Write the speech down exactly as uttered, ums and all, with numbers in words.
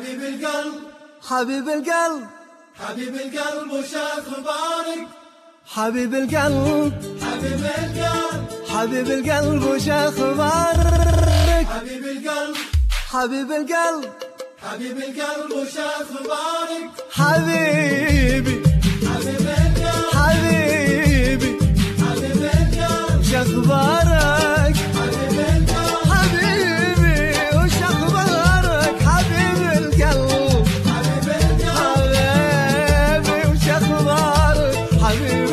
حبيب القلب حبيب القلب حبيب القلب وش اخبارك؟ حبيب القلب حبيب القلب حبيب القلب وش اخبارك؟ حبيب القلب حبيب القلب حبيب القلب وش اخبارك؟ حبيبي حبيب القلب حبيبي حبيب القلب وش اخبارك؟ حبيب القلب حبيبي وش اخبارك؟ حبيب القلب حبيب القلب حبيبي وش اخبارك؟ حبيبي